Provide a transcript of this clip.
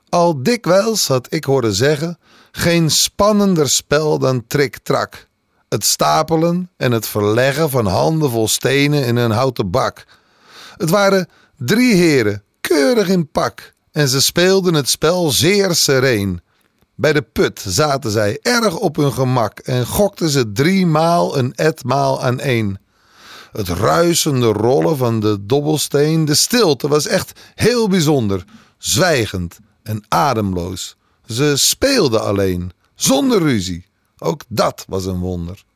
Al dikwijls had ik horen zeggen, geen spannender spel dan trik-trak. Het stapelen en het verleggen van handen vol stenen in een houten bak. Het waren 3 heren, keurig in pak, en ze speelden het spel zeer sereen. Bij de put zaten zij erg op hun gemak en gokten ze 3 maal een etmaal aan 1. Het ruisende rollen van de dobbelsteen, de stilte was echt heel bijzonder, zwijgend en ademloos. Ze speelden alleen, zonder ruzie. Ook dat was een wonder.